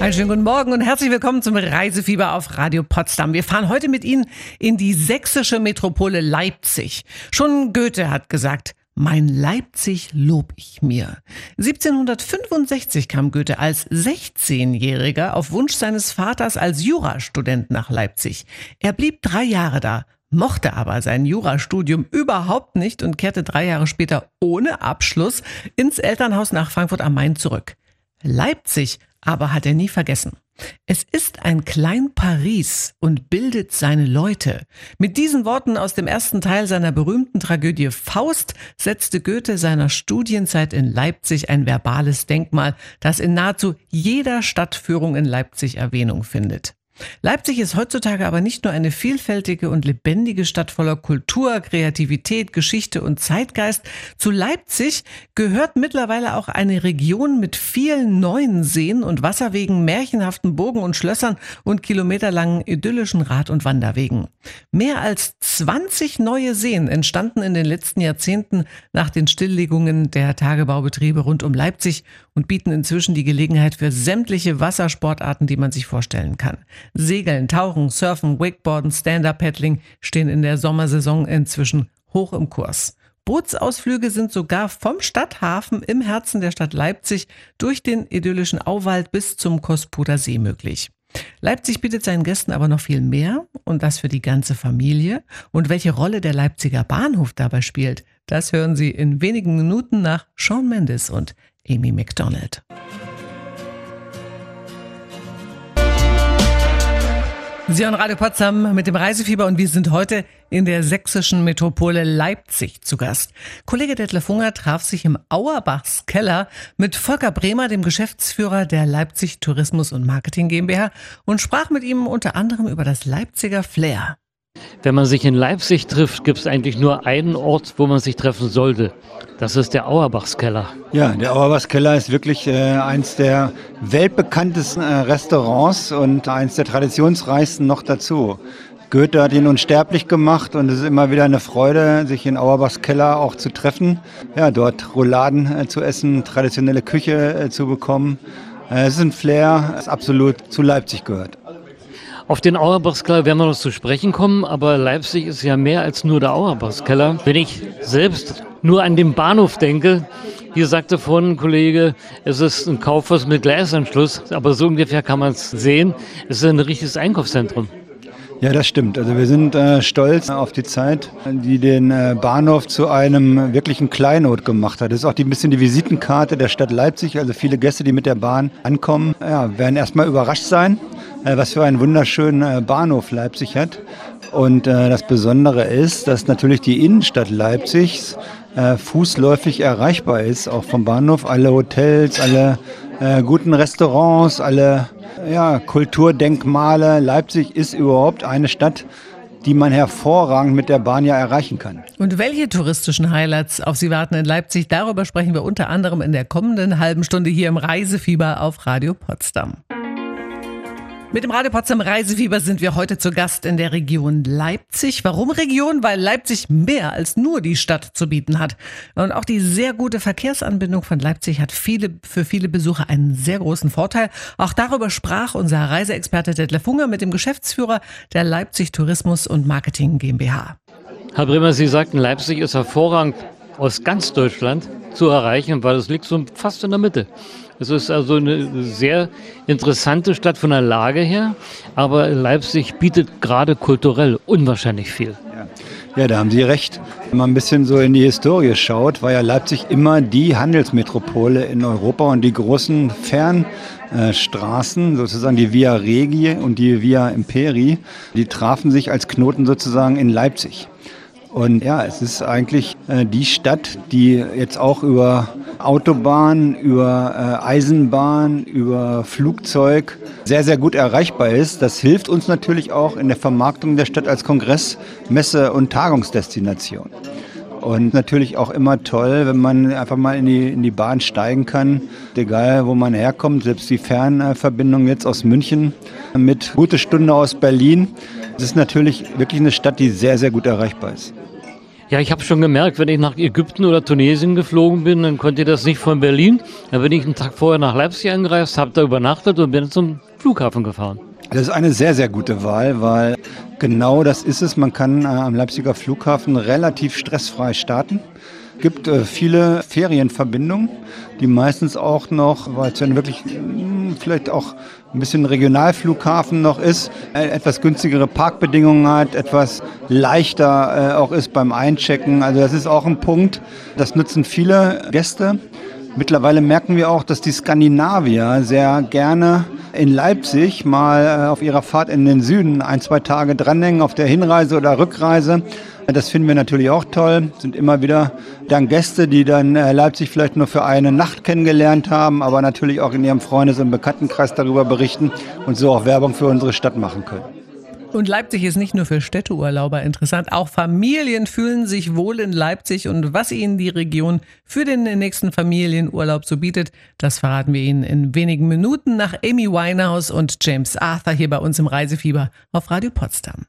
Einen schönen guten Morgen und herzlich willkommen zum Reisefieber auf Radio Potsdam. Wir fahren heute mit Ihnen in die sächsische Metropole Leipzig. Schon Goethe hat gesagt: Mein Leipzig lob ich mir. 1765 kam Goethe als 16-Jähriger auf Wunsch seines Vaters als Jurastudent nach Leipzig. Er blieb 3 Jahre da, mochte aber sein Jurastudium überhaupt nicht und kehrte 3 Jahre später ohne Abschluss ins Elternhaus nach Frankfurt am Main zurück. Leipzig aber hat er nie vergessen. Es ist ein Klein-Paris und bildet seine Leute. Mit diesen Worten aus dem ersten Teil seiner berühmten Tragödie Faust setzte Goethe seiner Studienzeit in Leipzig ein verbales Denkmal, das in nahezu jeder Stadtführung in Leipzig Erwähnung findet. Leipzig ist heutzutage aber nicht nur eine vielfältige und lebendige Stadt voller Kultur, Kreativität, Geschichte und Zeitgeist. Zu Leipzig gehört mittlerweile auch eine Region mit vielen neuen Seen und Wasserwegen, märchenhaften Burgen und Schlössern und kilometerlangen idyllischen Rad- und Wanderwegen. Mehr als 20 neue Seen entstanden in den letzten Jahrzehnten nach den Stilllegungen der Tagebaubetriebe rund um Leipzig und bieten inzwischen die Gelegenheit für sämtliche Wassersportarten, die man sich vorstellen kann. Segeln, Tauchen, Surfen, Wakeboarden, Stand-Up-Paddling stehen in der Sommersaison inzwischen hoch im Kurs. Bootsausflüge sind sogar vom Stadthafen im Herzen der Stadt Leipzig durch den idyllischen Auwald bis zum Kospuder See möglich. Leipzig bietet seinen Gästen aber noch viel mehr und das für die ganze Familie. Und welche Rolle der Leipziger Bahnhof dabei spielt, das hören Sie in wenigen Minuten nach Shawn Mendes und Amy Macdonald. Sie hören Radio Potsdam mit dem Reisefieber und wir sind heute in der sächsischen Metropole Leipzig zu Gast. Kollege Detlef Unger traf sich im Auerbachs Keller mit Volker Bremer, dem Geschäftsführer der Leipzig Tourismus und Marketing GmbH, und sprach mit ihm unter anderem über das Leipziger Flair. Wenn man sich in Leipzig trifft, gibt es eigentlich nur einen Ort, wo man sich treffen sollte. Das ist der Auerbachs Keller. Ja, der Auerbachs Keller ist wirklich eins der weltbekanntesten Restaurants und eins der traditionsreichsten noch dazu. Goethe hat ihn unsterblich gemacht und es ist immer wieder eine Freude, sich in Auerbachs Keller auch zu treffen. Ja, dort Rouladen zu essen, traditionelle Küche zu bekommen. Es ist ein Flair, das absolut zu Leipzig gehört. Auf den Auerbachs Keller werden wir noch zu sprechen kommen, aber Leipzig ist ja mehr als nur der Auerbachs Keller. Wenn ich selbst nur an den Bahnhof denke, hier sagte vorhin ein Kollege, es ist ein Kaufhaus mit Gleisanschluss, aber so ungefähr kann man es sehen. Es ist ein richtiges Einkaufszentrum. Ja, das stimmt. Also wir sind stolz auf die Zeit, die den Bahnhof zu einem wirklichen Kleinod gemacht hat. Das ist auch ein bisschen die Visitenkarte der Stadt Leipzig. Also viele Gäste, die mit der Bahn ankommen, werden erstmal überrascht sein, was für einen wunderschönen Bahnhof Leipzig hat. Und das Besondere ist, dass natürlich die Innenstadt Leipzigs fußläufig erreichbar ist, auch vom Bahnhof. Alle Hotels, alle guten Restaurants, alle Kulturdenkmale. Leipzig ist überhaupt eine Stadt, die man hervorragend mit der Bahn ja erreichen kann. Und welche touristischen Highlights auf Sie warten in Leipzig, darüber sprechen wir unter anderem in der kommenden halben Stunde hier im Reisefieber auf Radio Potsdam. Mit dem Radio Potsdam Reisefieber sind wir heute zu Gast in der Region Leipzig. Warum Region? Weil Leipzig mehr als nur die Stadt zu bieten hat. Und auch die sehr gute Verkehrsanbindung von Leipzig hat für viele Besucher einen sehr großen Vorteil. Auch darüber sprach unser Reiseexperte Detlef Unger mit dem Geschäftsführer der Leipzig Tourismus und Marketing GmbH. Herr Bremer, Sie sagten, Leipzig ist hervorragend aus ganz Deutschland zu erreichen, weil es liegt so fast in der Mitte. Es ist also eine sehr interessante Stadt von der Lage her, aber Leipzig bietet gerade kulturell unwahrscheinlich viel. Ja, da haben Sie recht. Wenn man ein bisschen so in die Historie schaut, war ja Leipzig immer die Handelsmetropole in Europa und die großen Fernstraßen, sozusagen die Via Regi und die Via Imperii, die trafen sich als Knoten sozusagen in Leipzig. Und ja, es ist eigentlich die Stadt, die jetzt auch über Autobahn, über Eisenbahn, über Flugzeug sehr, sehr gut erreichbar ist. Das hilft uns natürlich auch in der Vermarktung der Stadt als Kongress-, Messe- und Tagungsdestination. Und natürlich auch immer toll, wenn man einfach mal in die Bahn steigen kann, egal wo man herkommt, selbst die Fernverbindung jetzt aus München mit gute Stunde aus Berlin. Es ist natürlich wirklich eine Stadt, die sehr, sehr gut erreichbar ist. Ja, ich habe schon gemerkt, wenn ich nach Ägypten oder Tunesien geflogen bin, dann konnte ich das nicht von Berlin. Dann bin ich einen Tag vorher nach Leipzig angereist, habe da übernachtet und bin zum Flughafen gefahren. Das ist eine sehr, sehr gute Wahl, weil genau das ist es. Man kann am Leipziger Flughafen relativ stressfrei starten. Es gibt viele Ferienverbindungen, die meistens auch noch, weil es dann wirklich vielleicht auch ein bisschen Regionalflughafen noch ist, etwas günstigere Parkbedingungen hat, etwas leichter auch ist beim Einchecken. Also das ist auch ein Punkt, das nutzen viele Gäste. Mittlerweile merken wir auch, dass die Skandinavier sehr gerne in Leipzig mal auf ihrer Fahrt in den Süden 1-2 Tage dranhängen auf der Hinreise oder Rückreise. Das finden wir natürlich auch toll. Sind immer wieder dann Gäste, die dann Leipzig vielleicht nur für eine Nacht kennengelernt haben, aber natürlich auch in ihrem Freundes- und Bekanntenkreis darüber berichten und so auch Werbung für unsere Stadt machen können. Und Leipzig ist nicht nur für Städteurlauber interessant, auch Familien fühlen sich wohl in Leipzig und was ihnen die Region für den nächsten Familienurlaub so bietet, das verraten wir Ihnen in wenigen Minuten nach Amy Winehouse und James Arthur hier bei uns im Reisefieber auf Radio Potsdam.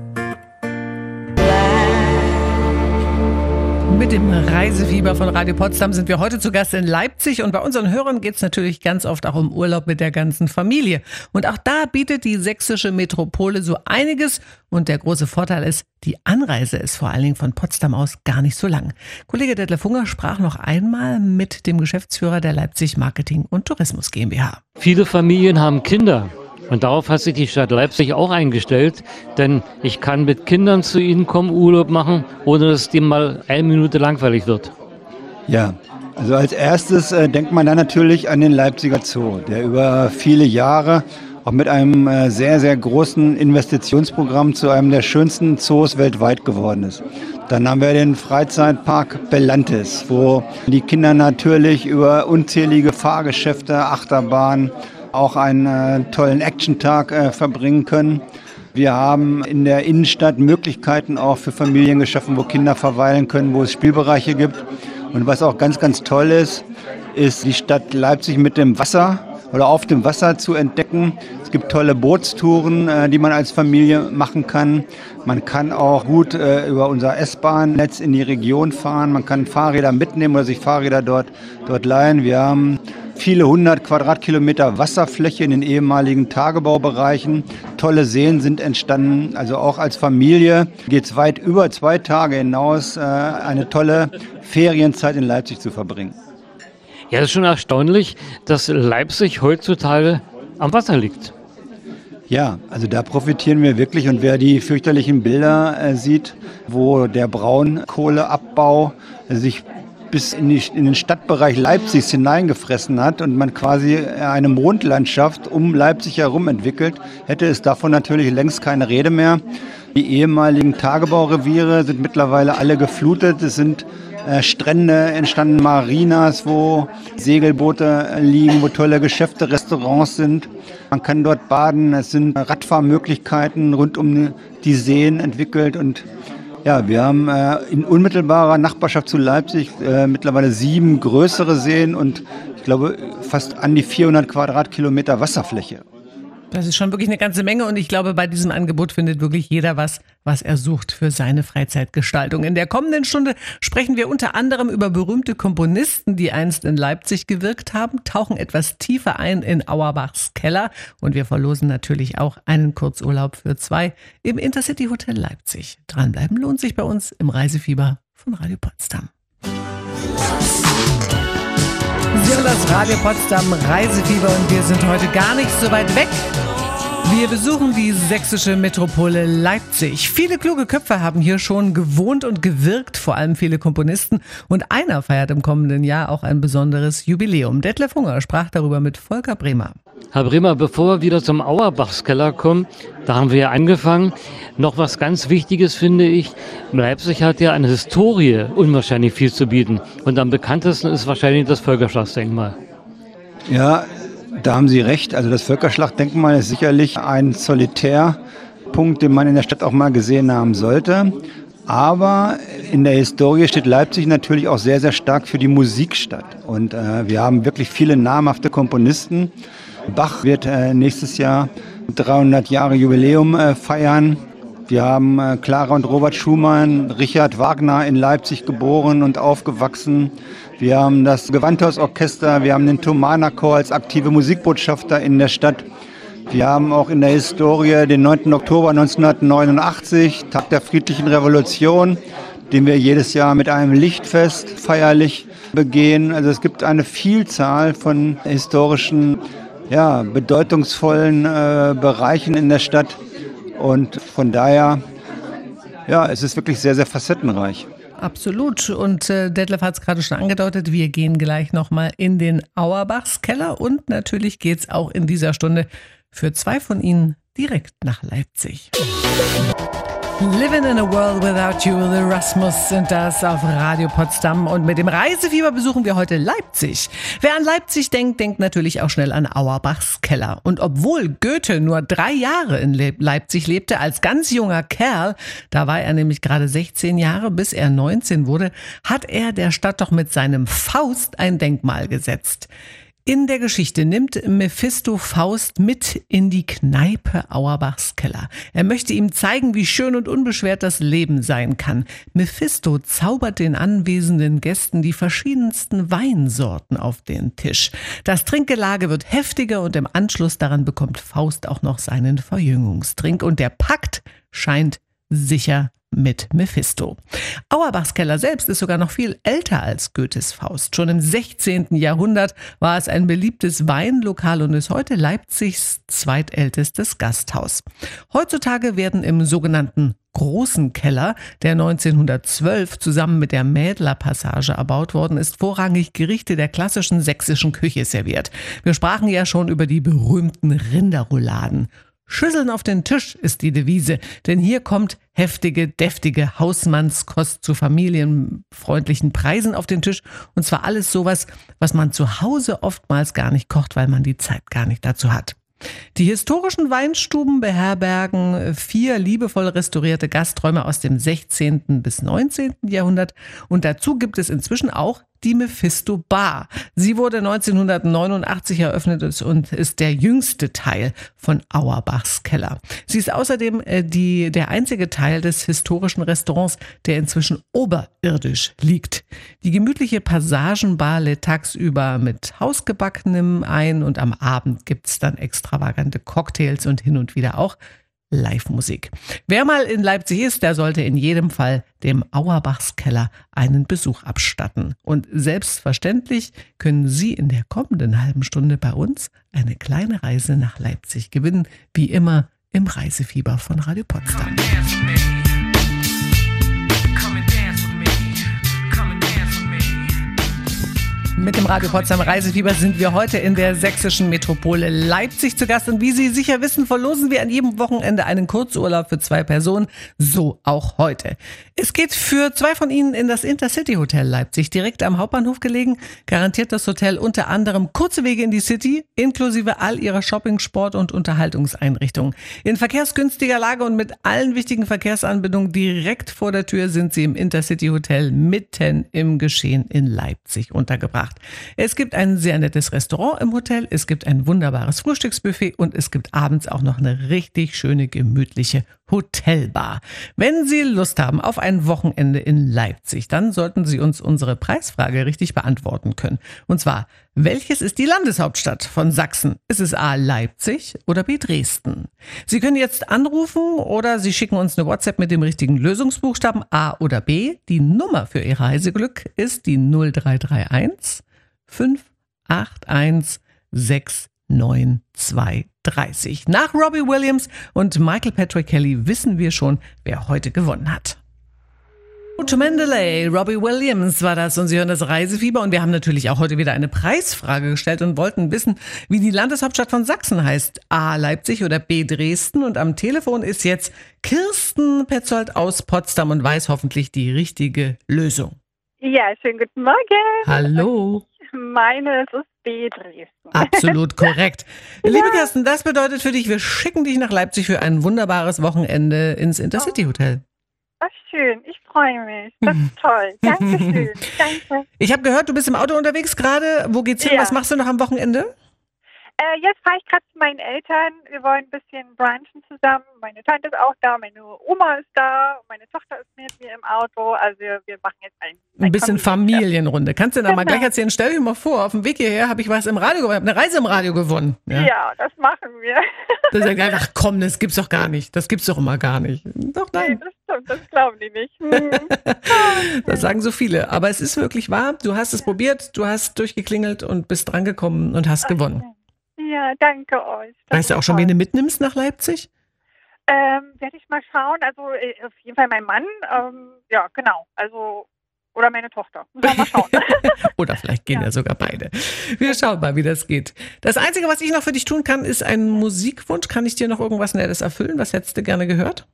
Mit dem Reisefieber von Radio Potsdam sind wir heute zu Gast in Leipzig und bei unseren Hörern geht es natürlich ganz oft auch um Urlaub mit der ganzen Familie. Und auch da bietet die sächsische Metropole so einiges und der große Vorteil ist, die Anreise ist vor allen Dingen von Potsdam aus gar nicht so lang. Kollege Detlef Hunger sprach noch einmal mit dem Geschäftsführer der Leipzig Marketing und Tourismus GmbH. Viele Familien haben Kinder. Und darauf hat sich die Stadt Leipzig auch eingestellt, denn ich kann mit Kindern zu ihnen kommen, Urlaub machen, ohne dass es dem mal 1 Minute langweilig wird. Ja, also als erstes denkt man dann natürlich an den Leipziger Zoo, der über viele Jahre auch mit einem sehr, sehr großen Investitionsprogramm zu einem der schönsten Zoos weltweit geworden ist. Dann haben wir den Freizeitpark Bellantis, wo die Kinder natürlich über unzählige Fahrgeschäfte, Achterbahnen, auch einen tollen Action-Tag verbringen können. Wir haben in der Innenstadt Möglichkeiten auch für Familien geschaffen, wo Kinder verweilen können, wo es Spielbereiche gibt. Und was auch ganz, ganz toll ist, ist die Stadt Leipzig mit dem Wasser oder auf dem Wasser zu entdecken. Es gibt tolle Bootstouren, die man als Familie machen kann. Man kann auch gut über unser S-Bahn-Netz in die Region fahren. Man kann Fahrräder mitnehmen oder sich Fahrräder dort leihen. Wir haben viele 100 Quadratkilometer Wasserfläche in den ehemaligen Tagebaubereichen. Tolle Seen sind entstanden. Also auch als Familie geht es weit über 2 Tage hinaus, eine tolle Ferienzeit in Leipzig zu verbringen. Ja, das ist schon erstaunlich, dass Leipzig heutzutage am Wasser liegt. Ja, also da profitieren wir wirklich. Und wer die fürchterlichen Bilder sieht, wo der Braunkohleabbau sich bis in den Stadtbereich Leipzigs hineingefressen hat und man quasi eine Mondlandschaft um Leipzig herum entwickelt, hätte es davon natürlich längst keine Rede mehr. Die ehemaligen Tagebaureviere sind mittlerweile alle geflutet. Es sind Strände entstanden, Marinas, wo Segelboote liegen, wo tolle Geschäfte, Restaurants sind. Man kann dort baden. Es sind Radfahrmöglichkeiten rund um die Seen entwickelt und ja, wir haben in unmittelbarer Nachbarschaft zu Leipzig mittlerweile 7 größere Seen und ich glaube fast an die 400 Quadratkilometer Wasserfläche. Das ist schon wirklich eine ganze Menge und ich glaube, bei diesem Angebot findet wirklich jeder was er sucht für seine Freizeitgestaltung. In der kommenden Stunde sprechen wir unter anderem über berühmte Komponisten, die einst in Leipzig gewirkt haben, tauchen etwas tiefer ein in Auerbachs Keller und wir verlosen natürlich auch einen Kurzurlaub für 2 im Intercity Hotel Leipzig. Dranbleiben lohnt sich bei uns im Reisefieber von Radio Potsdam. Sie hören das Radio Potsdam Reisefieber und wir sind heute gar nicht so weit weg. Wir besuchen die sächsische Metropole Leipzig. Viele kluge Köpfe haben hier schon gewohnt und gewirkt, vor allem viele Komponisten. Und einer feiert im kommenden Jahr auch ein besonderes Jubiläum. Detlef Hunger sprach darüber mit Volker Bremer. Herr Bremer, bevor wir wieder zum Auerbachskeller kommen, da haben wir ja angefangen. Noch was ganz Wichtiges finde ich, Leipzig hat ja eine Historie unwahrscheinlich viel zu bieten. Und am bekanntesten ist wahrscheinlich das Völkerschlachtdenkmal. Ja, da haben Sie recht. Also das Völkerschlachtdenkmal ist sicherlich ein Solitärpunkt, den man in der Stadt auch mal gesehen haben sollte. Aber in der Historie steht Leipzig natürlich auch sehr, sehr stark für die Musikstadt. Und wir haben wirklich viele namhafte Komponisten. Bach wird nächstes Jahr 300 Jahre Jubiläum feiern. Wir haben Clara und Robert Schumann, Richard Wagner in Leipzig geboren und aufgewachsen. Wir haben das Gewandhausorchester, wir haben den Thomanerchor als aktive Musikbotschafter in der Stadt. Wir haben auch in der Historie den 9. Oktober 1989, Tag der friedlichen Revolution, den wir jedes Jahr mit einem Lichtfest feierlich begehen. Also es gibt eine Vielzahl von historischen, bedeutungsvollen Bereichen in der Stadt. Und von daher, es ist wirklich sehr, sehr facettenreich. Absolut. Und Detlef hat es gerade schon angedeutet, wir gehen gleich nochmal in den Auerbachskeller und natürlich geht es auch in dieser Stunde für 2 von Ihnen direkt nach Leipzig. Living in a World Without You, The Rasmus sind das auf Radio Potsdam. Und mit dem Reisefieber besuchen wir heute Leipzig. Wer an Leipzig denkt, denkt natürlich auch schnell an Auerbachs Keller. Und obwohl Goethe nur 3 Jahre in Leipzig lebte, als ganz junger Kerl, da war er nämlich gerade 16 Jahre, bis er 19 wurde, hat er der Stadt doch mit seinem Faust ein Denkmal gesetzt. In der Geschichte nimmt Mephisto Faust mit in die Kneipe Auerbachs Keller. Er möchte ihm zeigen, wie schön und unbeschwert das Leben sein kann. Mephisto zaubert den anwesenden Gästen die verschiedensten Weinsorten auf den Tisch. Das Trinkgelage wird heftiger und im Anschluss daran bekommt Faust auch noch seinen Verjüngungstrink. Und der Pakt scheint sicher mit Mephisto. Auerbachs Keller selbst ist sogar noch viel älter als Goethes Faust. Schon im 16. Jahrhundert war es ein beliebtes Weinlokal und ist heute Leipzigs zweitältestes Gasthaus. Heutzutage werden im sogenannten Großen Keller, der 1912 zusammen mit der Mädler-Passage erbaut worden ist, vorrangig Gerichte der klassischen sächsischen Küche serviert. Wir sprachen ja schon über die berühmten Rinderrouladen. Schüsseln auf den Tisch ist die Devise, denn hier kommt heftige, deftige Hausmannskost zu familienfreundlichen Preisen auf den Tisch. Und zwar alles sowas, was man zu Hause oftmals gar nicht kocht, weil man die Zeit gar nicht dazu hat. Die historischen Weinstuben beherbergen 4 liebevoll restaurierte Gasträume aus dem 16. bis 19. Jahrhundert und dazu gibt es inzwischen auch die Mephisto Bar. Sie wurde 1989 eröffnet und ist der jüngste Teil von Auerbachs Keller. Sie ist außerdem der einzige Teil des historischen Restaurants, der inzwischen oberirdisch liegt. Die gemütliche Passagenbar lädt tagsüber mit Hausgebackenem ein und am Abend gibt's dann extravagante Cocktails und hin und wieder auch Live-Musik. Wer mal in Leipzig ist, der sollte in jedem Fall dem Auerbachs Keller einen Besuch abstatten. Und selbstverständlich können Sie in der kommenden halben Stunde bei uns eine kleine Reise nach Leipzig gewinnen, wie immer im Reisefieber von Radio Potsdam. Mit dem Radio Potsdam Reisefieber sind wir heute in der sächsischen Metropole Leipzig zu Gast. Und wie Sie sicher wissen, verlosen wir an jedem Wochenende einen Kurzurlaub für 2 Personen. So auch heute. Es geht für 2 von Ihnen in das Intercity Hotel Leipzig, direkt am Hauptbahnhof gelegen. Garantiert das Hotel unter anderem kurze Wege in die City, inklusive all Ihrer Shopping-, Sport- und Unterhaltungseinrichtungen. In verkehrsgünstiger Lage und mit allen wichtigen Verkehrsanbindungen direkt vor der Tür sind Sie im Intercity Hotel mitten im Geschehen in Leipzig untergebracht. Es gibt ein sehr nettes Restaurant im Hotel, es gibt ein wunderbares Frühstücksbuffet und es gibt abends auch noch eine richtig schöne, gemütliche Hotelbar. Wenn Sie Lust haben auf ein Wochenende in Leipzig, dann sollten Sie uns unsere Preisfrage richtig beantworten können. Und zwar, welches ist die Landeshauptstadt von Sachsen? Ist es A. Leipzig oder B. Dresden? Sie können jetzt anrufen oder Sie schicken uns eine WhatsApp mit dem richtigen Lösungsbuchstaben A oder B. Die Nummer für Ihr Reiseglück ist die 0331 581 69230. Nach Robbie Williams und Michael Patrick Kelly wissen wir schon, wer heute gewonnen hat. To Mendeley, Robbie Williams war das und Sie hören das Reisefieber und wir haben natürlich auch heute wieder eine Preisfrage gestellt und wollten wissen, wie die Landeshauptstadt von Sachsen heißt. A. Leipzig oder B. Dresden und am Telefon ist jetzt Kirsten Petzold aus Potsdam und weiß hoffentlich die richtige Lösung. Ja, schönen guten Morgen. Hallo. Meine ist B. Dresden. Absolut korrekt. Ja. Liebe Kirsten, das bedeutet für dich, wir schicken dich nach Leipzig für ein wunderbares Wochenende ins Intercity Hotel. Ach, schön, ich freue mich. Das ist toll. Dankeschön. Danke. Ich habe gehört, du bist im Auto unterwegs gerade. Wo geht's hin? Ja. Was machst du noch am Wochenende? Jetzt fahre ich gerade zu meinen Eltern. Wir wollen ein bisschen brunchen zusammen. Meine Tante ist auch da, meine Oma ist da, meine Tochter ist mit mir im Auto. Also wir machen jetzt ein bisschen Familienrunde. Kannst du denn mal gleich erzählen? Stell dir mal vor, auf dem Weg hierher habe ich was im Radio gewonnen, eine Reise im Radio gewonnen. Ja, das machen wir. Da sagt er, ach komm, das gibt's doch gar nicht. Das gibt's doch immer gar nicht. Doch, nein. Nee, das stimmt, das glauben die nicht. Das sagen so viele. Aber es ist wirklich wahr. Du hast es probiert, du hast durchgeklingelt und bist drangekommen und hast gewonnen. Ja, danke euch. Weißt du auch schon, wen du mitnimmst nach Leipzig? Werde ich mal schauen. Also auf jeden Fall mein Mann. Ja, genau. Also oder meine Tochter. Mal schauen. Oder vielleicht gehen ja sogar beide. Wir schauen mal, wie das geht. Das Einzige, was ich noch für dich tun kann, ist ein Musikwunsch. Kann ich dir noch irgendwas Nettes erfüllen? Was hättest du gerne gehört?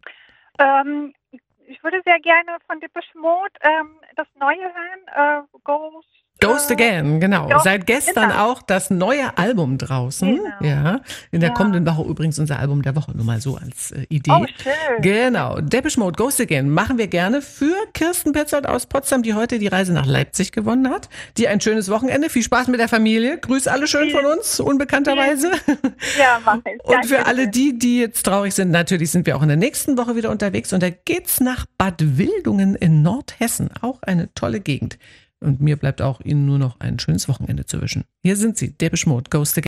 Ich würde sehr gerne von Depeche Mode das Neue hören. Ghost Again, genau. Ghost, Seit gestern genau. auch das neue Album draußen. Genau. Ja, in der kommenden Woche übrigens unser Album der Woche, nur mal so als Idee. Oh, schön. Genau. Depeche Mode, Ghost Again machen wir gerne für Kirsten Petzold aus Potsdam, die heute die Reise nach Leipzig gewonnen hat. Dir ein schönes Wochenende, viel Spaß mit der Familie. Grüß alle schön von uns, unbekannterweise. Ja, mach ich. Und für alle die jetzt traurig sind, natürlich sind wir auch in der nächsten Woche wieder unterwegs und da geht's nach Bad Wildungen in Nordhessen. Auch eine tolle Gegend. Und mir bleibt auch Ihnen nur noch ein schönes Wochenende zu wünschen. Hier sind sie, Depeche Mode, Ghost Again.